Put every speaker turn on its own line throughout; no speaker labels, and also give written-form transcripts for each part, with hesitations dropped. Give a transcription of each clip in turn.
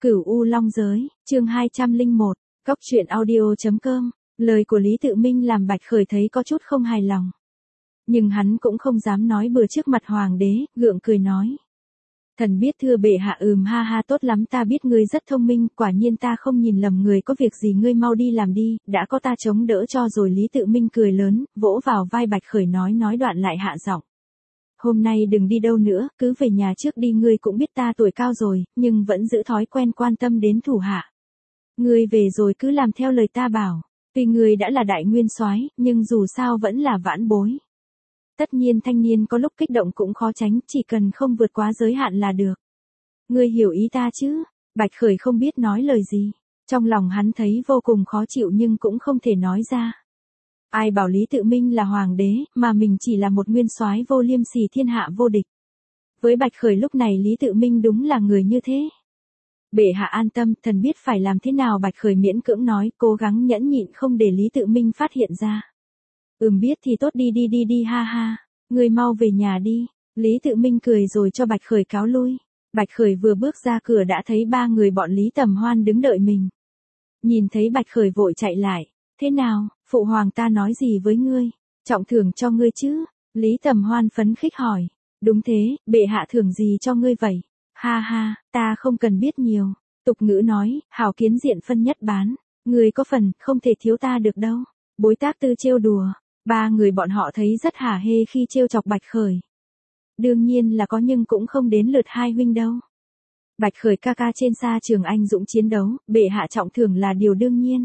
Cửu U Long Giới, chương 201, Cóc truyện audio.com, lời của Lý Tự Minh làm Bạch Khởi thấy có chút không hài lòng. Nhưng hắn cũng không dám nói bừa trước mặt hoàng đế, gượng cười nói. Thần biết thưa bệ hạ, ha ha, tốt lắm, ta biết ngươi rất thông minh, quả nhiên ta không nhìn lầm người, có việc gì ngươi mau đi làm đi, đã có ta chống đỡ cho rồi. Lý Tự Minh cười lớn, vỗ vào vai Bạch Khởi nói đoạn lại hạ giọng. Hôm nay đừng đi đâu nữa, cứ về nhà trước đi, ngươi cũng biết ta tuổi cao rồi, nhưng vẫn giữ thói quen quan tâm đến thủ hạ. Ngươi về rồi cứ làm theo lời ta bảo, tuy ngươi đã là đại nguyên soái, nhưng dù sao vẫn là vãn bối. Tất nhiên thanh niên có lúc kích động cũng khó tránh, chỉ cần không vượt quá giới hạn là được. Ngươi hiểu ý ta chứ? Bạch Khởi không biết nói lời gì. Trong lòng hắn thấy vô cùng khó chịu nhưng cũng không thể nói ra. Ai bảo Lý Tự Minh là hoàng đế, mà mình chỉ là một nguyên soái vô liêm sỉ thiên hạ vô địch. Với Bạch Khởi lúc này Lý Tự Minh đúng là người như thế. Bệ hạ an tâm, thần biết phải làm thế nào. Bạch Khởi miễn cưỡng nói, cố gắng nhẫn nhịn không để Lý Tự Minh phát hiện ra. Biết thì tốt, đi ha ha, người mau về nhà đi. Lý Tự Minh cười rồi cho Bạch Khởi cáo lui. Bạch Khởi vừa bước ra cửa đã thấy ba người bọn Lý Tầm Hoan đứng đợi mình. Nhìn thấy Bạch Khởi vội chạy lại. Thế nào, phụ hoàng ta nói gì với ngươi? Trọng thưởng cho ngươi chứ? Lý Tầm Hoan phấn khích hỏi. Đúng thế, bệ hạ thưởng gì cho ngươi vậy? Ha ha, ta không cần biết nhiều. Tục ngữ nói, hảo kiến diện phân nhất bán. Ngươi có phần, không thể thiếu ta được đâu. Bối Tác Tư trêu đùa. Ba người bọn họ thấy rất hả hê khi trêu chọc Bạch Khởi. Đương nhiên là có, nhưng cũng không đến lượt hai huynh đâu. Bạch Khởi ca ca trên xa trường anh dũng chiến đấu, bệ hạ trọng thưởng là điều đương nhiên.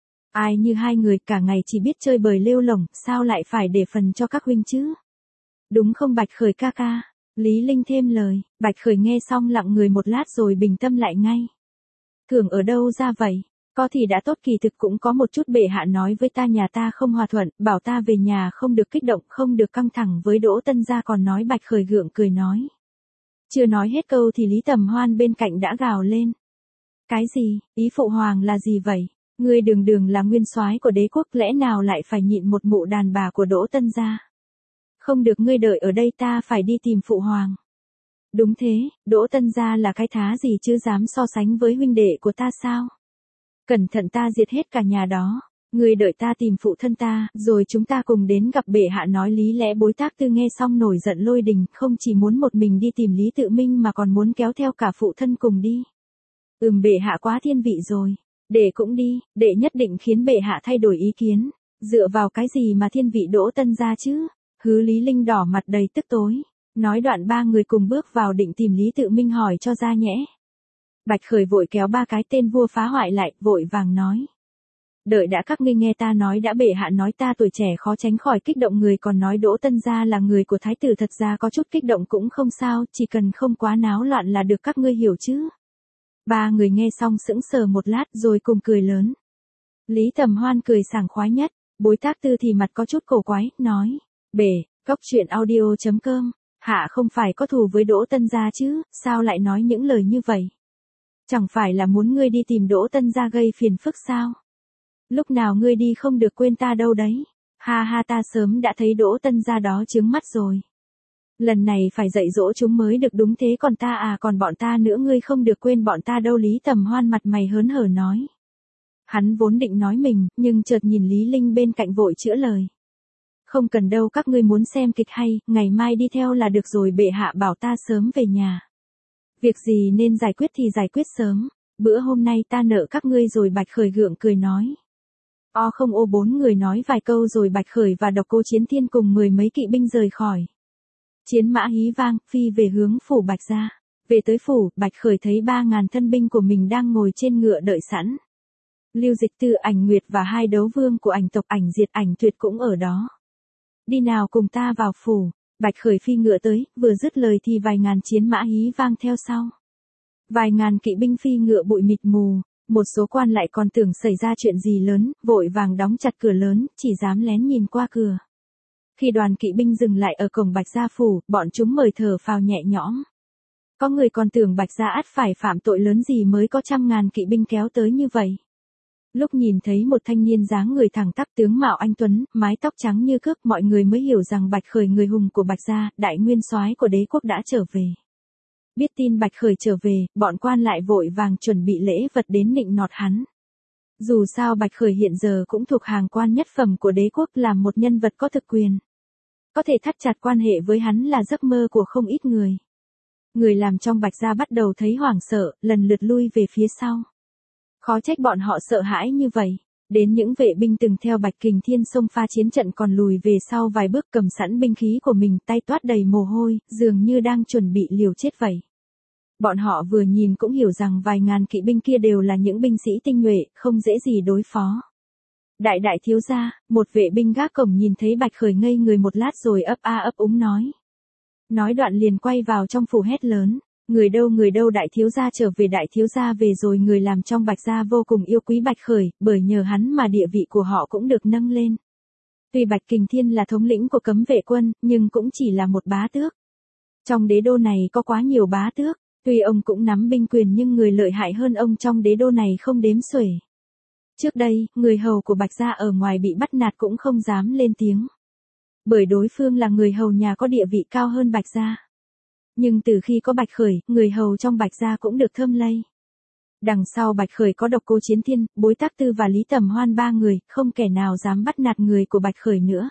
Ai như hai người cả ngày chỉ biết chơi bời lêu lổng, sao lại phải để phần cho các huynh chứ? Đúng không Bạch Khởi ca ca? Lý Linh thêm lời. Bạch Khởi nghe xong lặng người một lát rồi bình tâm lại ngay. Thưởng ở đâu ra vậy? Có thì đã tốt, kỳ thực cũng có một chút. Bệ hạ nói với ta nhà ta không hòa thuận, bảo ta về nhà không được kích động, không được căng thẳng với Đỗ Tân gia còn nói. Bạch Khởi gượng cười nói. Chưa nói hết câu thì Lý Tầm Hoan bên cạnh đã gào lên. Cái gì, ý phụ hoàng là gì vậy? Ngươi đường là nguyên soái của đế quốc, lẽ nào lại phải nhịn một mụ đàn bà của Đỗ Tân gia? Không được, ngươi đợi ở đây, ta phải đi tìm phụ hoàng. Đúng thế, Đỗ Tân gia là cái thá gì chứ, dám so sánh với huynh đệ của ta sao? Cẩn thận ta diệt hết cả nhà đó. Ngươi đợi ta tìm phụ thân ta, rồi chúng ta cùng đến gặp bệ hạ. Nói lý lẽ. Bối Tác Tư nghe xong nổi giận lôi đình, không chỉ muốn một mình đi tìm Lý Tự Minh mà còn muốn kéo theo cả phụ thân cùng đi. Bệ hạ quá thiên vị rồi. Đệ cũng đi, đệ nhất định khiến bệ hạ thay đổi ý kiến. Dựa vào cái gì mà thiên vị Đỗ Tân gia chứ? Hứ. Lý Linh đỏ mặt đầy tức tối. Nói đoạn ba người cùng bước vào định tìm Lý Tự Minh hỏi cho ra nhẽ. Bạch Khởi vội kéo ba cái tên vua phá hoại lại, vội vàng nói. Đợi đã, các ngươi nghe ta nói đã, bệ hạ nói ta tuổi trẻ khó tránh khỏi kích động, người còn nói Đỗ Tân gia là người của thái tử, thật ra có chút kích động cũng không sao, chỉ cần không quá náo loạn là được, các ngươi hiểu chứ? Ba người nghe xong sững sờ một lát rồi cùng cười lớn. Lý Tầm Hoan cười sảng khoái nhất, Bối Tác Tư thì mặt có chút cổ quái, nói. Cóc truyện audio.com, hạ không phải có thù với Đỗ Tân gia chứ, sao lại nói những lời như vậy? Chẳng phải là muốn ngươi đi tìm Đỗ Tân gia gây phiền phức sao? Lúc nào ngươi đi không được quên ta đâu đấy. Ha ha, ta sớm đã thấy Đỗ Tân gia đó chướng mắt rồi. Lần này phải dạy dỗ chúng mới được. Đúng thế, còn ta à, còn bọn ta nữa, ngươi không được quên bọn ta đâu. Lý Tầm Hoan mặt mày hớn hở nói. Hắn vốn định nói mình, nhưng chợt nhìn Lý Linh bên cạnh vội chữa lời. Không cần đâu, các ngươi muốn xem kịch hay, ngày mai đi theo là được rồi, bệ hạ bảo ta sớm về nhà. Việc gì nên giải quyết thì giải quyết sớm, bữa hôm nay ta nợ các ngươi rồi. Bạch Khởi gượng cười nói. Bốn người nói vài câu rồi Bạch Khởi và Độc Cô Chiến Thiên cùng 10 mấy kỵ binh rời khỏi. Chiến mã hí vang, phi về hướng phủ Bạch gia. Về tới phủ, Bạch Khởi thấy 3.000 thân binh của mình đang ngồi trên ngựa đợi sẵn. Lưu Dịch Tư, Ảnh Nguyệt và hai đấu vương của Ảnh tộc Ảnh Diệt, Ảnh Tuyệt cũng ở đó. Đi nào, cùng ta vào phủ. Bạch Khởi phi ngựa tới, vừa dứt lời thì vài ngàn chiến mã hí vang theo sau. Vài ngàn kỵ binh phi ngựa bụi mịt mù, một số quan lại còn tưởng xảy ra chuyện gì lớn, vội vàng đóng chặt cửa lớn, chỉ dám lén nhìn qua cửa. Khi đoàn kỵ binh dừng lại ở cổng Bạch gia phủ, bọn chúng mời thở phào nhẹ nhõm. Có người còn tưởng Bạch gia ắt phải phạm tội lớn gì mới có 100.000 kỵ binh kéo tới như vậy. Lúc nhìn thấy một thanh niên dáng người thẳng tắp, tướng mạo anh tuấn, mái tóc trắng như cước, mọi người mới hiểu rằng Bạch Khởi, người hùng của Bạch gia, đại nguyên soái của đế quốc đã trở về. Biết tin Bạch Khởi trở về, bọn quan lại vội vàng chuẩn bị lễ vật đến nịnh nọt hắn. Dù sao Bạch Khởi hiện giờ cũng thuộc hàng quan nhất phẩm của đế quốc, là một nhân vật có thực quyền. Có thể thắt chặt quan hệ với hắn là giấc mơ của không ít người. Người làm trong Bạch gia bắt đầu thấy hoảng sợ, lần lượt lui về phía sau. Khó trách bọn họ sợ hãi như vậy. Đến những vệ binh từng theo Bạch Kình Thiên xông pha chiến trận còn lùi về sau vài bước, cầm sẵn binh khí của mình, tay toát đầy mồ hôi, dường như đang chuẩn bị liều chết vậy. Bọn họ vừa nhìn cũng hiểu rằng vài ngàn kỵ binh kia đều là những binh sĩ tinh nhuệ, không dễ gì đối phó. Đại thiếu gia, một vệ binh gác cổng nhìn thấy Bạch Khởi ngây người một lát rồi ấp a ấp úng nói. Nói đoạn liền quay vào trong phủ hét lớn. Người đâu, đại thiếu gia trở về, đại thiếu gia về rồi. Người làm trong Bạch gia vô cùng yêu quý Bạch Khởi, bởi nhờ hắn mà địa vị của họ cũng được nâng lên. Tuy Bạch Kình Thiên là thống lĩnh của cấm vệ quân, nhưng cũng chỉ là một bá tước. Trong đế đô này có quá nhiều bá tước, tuy ông cũng nắm binh quyền nhưng người lợi hại hơn ông trong đế đô này không đếm xuể. Trước đây, người hầu của Bạch gia ở ngoài bị bắt nạt cũng không dám lên tiếng. Bởi đối phương là người hầu nhà có địa vị cao hơn Bạch gia. Nhưng từ khi có Bạch Khởi, người hầu trong Bạch gia cũng được thơm lây. Đằng sau Bạch Khởi có Độc Cô Chiến Thiên, Bối Tác Tư và Lý Tầm Hoan ba người, không kẻ nào dám bắt nạt người của Bạch Khởi nữa.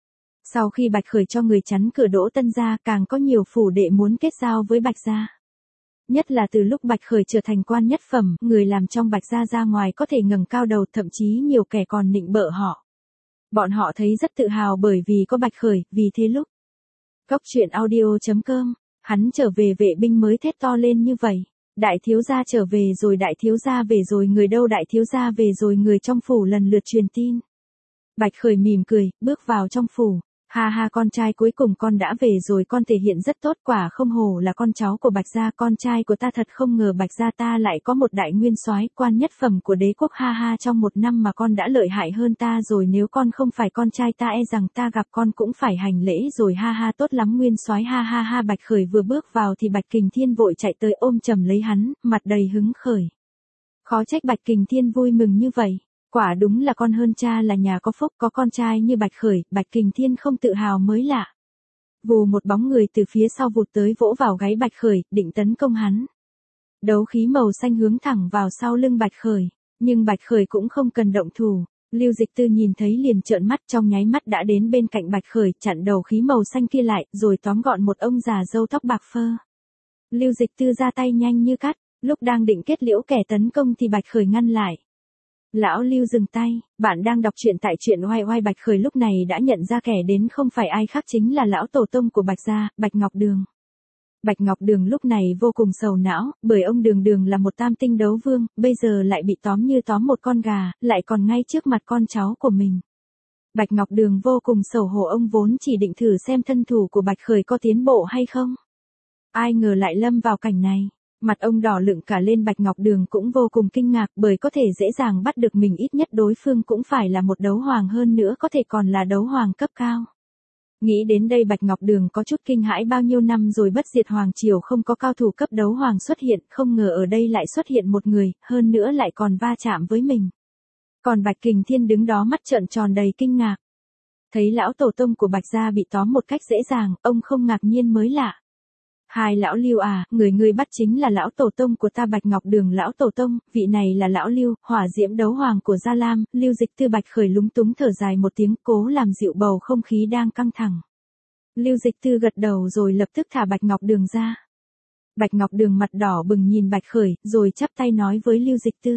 Sau khi Bạch Khởi cho người chắn cửa Đỗ Tân gia, càng có nhiều phủ đệ muốn kết giao với Bạch gia. Nhất là từ lúc Bạch Khởi trở thành quan nhất phẩm, người làm trong Bạch gia ra ngoài có thể ngẩng cao đầu, thậm chí nhiều kẻ còn nịnh bợ họ. Bọn họ thấy rất tự hào bởi vì có Bạch Khởi, vì thế lúc Cốc truyện audio.com, hắn trở về, vệ binh mới thét to lên như vậy. Đại thiếu gia trở về rồi, đại thiếu gia về rồi. Người đâu, đại thiếu gia về rồi. Người trong phủ lần lượt truyền tin. Bạch Khởi mỉm cười, bước vào trong phủ. Ha ha, con trai, cuối cùng con đã về rồi, con thể hiện rất tốt, quả không hổ là con cháu của Bạch gia. Con trai của ta thật không ngờ Bạch gia ta lại có một đại nguyên soái, quan nhất phẩm của đế quốc. Ha ha, trong một năm mà con đã lợi hại hơn ta rồi, nếu con không phải con trai ta e rằng ta gặp con cũng phải hành lễ rồi. Ha ha, tốt lắm nguyên soái, ha ha ha. Bạch Khởi vừa bước vào thì Bạch Kình Thiên vội chạy tới ôm chầm lấy hắn, mặt đầy hứng khởi. Khó trách Bạch Kình Thiên vui mừng như vậy. Quả đúng là con hơn cha, là nhà có phúc, có con trai như Bạch Khởi. Bạch Kình Thiên không tự hào mới lạ. Vù, một bóng người từ phía sau vụt tới vỗ vào gáy Bạch Khởi, định tấn công hắn. Đấu khí màu xanh hướng thẳng vào sau lưng Bạch Khởi, nhưng Bạch Khởi cũng không cần động thủ. Lưu Dịch Tư nhìn thấy liền trợn mắt, trong nháy mắt đã đến bên cạnh Bạch Khởi, chặn đầu khí màu xanh kia lại, rồi tóm gọn một ông già râu tóc bạc phơ. Lưu Dịch Tư ra tay nhanh như cắt, lúc đang định kết liễu kẻ tấn công thì Bạch Khởi ngăn lại. Lão Lưu dừng tay, bạn đang đọc truyện tại truyện oai oai. Bạch Khởi lúc này đã nhận ra kẻ đến không phải ai khác chính là lão tổ tông của Bạch gia, Bạch Ngọc Đường. Bạch Ngọc Đường lúc này vô cùng sầu não, bởi ông Đường là một tam tinh đấu vương, bây giờ lại bị tóm như tóm một con gà, lại còn ngay trước mặt con cháu của mình. Bạch Ngọc Đường vô cùng xấu hổ, ông vốn chỉ định thử xem thân thủ của Bạch Khởi có tiến bộ hay không. Ai ngờ lại lâm vào cảnh này. Mặt ông đỏ lựng cả lên. Bạch Ngọc Đường cũng vô cùng kinh ngạc, bởi có thể dễ dàng bắt được mình, ít nhất đối phương cũng phải là một đấu hoàng, hơn nữa có thể còn là đấu hoàng cấp cao. Nghĩ đến đây Bạch Ngọc Đường có chút kinh hãi, bao nhiêu năm rồi bất diệt hoàng triều không có cao thủ cấp đấu hoàng xuất hiện, không ngờ ở đây lại xuất hiện một người, hơn nữa lại còn va chạm với mình. Còn Bạch Kình Thiên đứng đó mắt trợn tròn đầy kinh ngạc. Thấy lão tổ tông của Bạch gia bị tóm một cách dễ dàng, ông không ngạc nhiên mới lạ. Hai lão Lưu à, người bắt chính là lão tổ tông của ta. Bạch Ngọc Đường, lão tổ tông, vị này là lão Lưu, hỏa diễm đấu hoàng của Gia Lam. Lưu Dịch Tư. Bạch Khởi lúng túng thở dài một tiếng, cố làm dịu bầu không khí đang căng thẳng. Lưu Dịch Tư gật đầu rồi lập tức thả Bạch Ngọc Đường ra. Bạch Ngọc Đường mặt đỏ bừng nhìn Bạch Khởi, rồi chắp tay nói với Lưu Dịch Tư.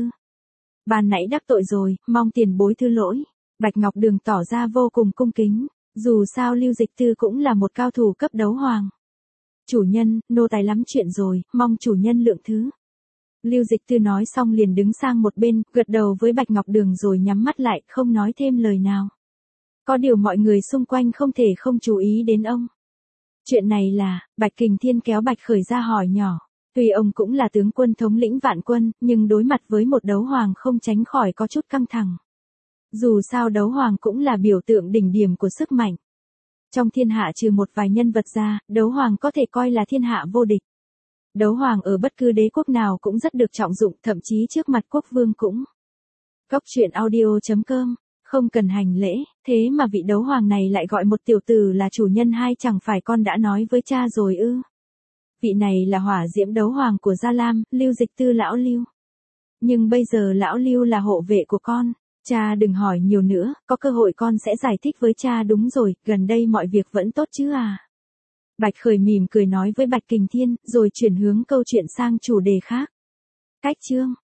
Ban nãy đắc tội rồi, mong tiền bối thứ lỗi. Bạch Ngọc Đường tỏ ra vô cùng cung kính, dù sao Lưu Dịch Tư cũng là một cao thủ cấp đấu hoàng. Chủ nhân, nô tài lắm chuyện rồi, mong chủ nhân lượng thứ. Lưu Dịch Tư nói xong liền đứng sang một bên, gật đầu với Bạch Ngọc Đường rồi nhắm mắt lại, không nói thêm lời nào. Có điều mọi người xung quanh không thể không chú ý đến ông. Chuyện này là, Bạch Kình Thiên kéo Bạch Khởi ra hỏi nhỏ. Tuy ông cũng là tướng quân thống lĩnh vạn quân, nhưng đối mặt với một đấu hoàng không tránh khỏi có chút căng thẳng. Dù sao đấu hoàng cũng là biểu tượng đỉnh điểm của sức mạnh. Trong thiên hạ trừ một vài nhân vật ra, đấu hoàng có thể coi là thiên hạ vô địch. Đấu hoàng ở bất cứ đế quốc nào cũng rất được trọng dụng, thậm chí trước mặt quốc vương cũng. Cốc truyện audio.com, không cần hành lễ, thế mà vị đấu hoàng này lại gọi một tiểu tử là chủ nhân, hay chẳng phải con đã nói với cha rồi ư? Vị này là hỏa diễm đấu hoàng của Gia Lam, Lưu Dịch Tư lão Lưu. Nhưng bây giờ lão Lưu là hộ vệ của con. Cha đừng hỏi nhiều nữa, có cơ hội con sẽ giải thích với cha. Đúng rồi, gần đây mọi việc vẫn tốt chứ à? Bạch Khởi mỉm cười nói với Bạch Kình Thiên, rồi chuyển hướng câu chuyện sang chủ đề khác. Cách chương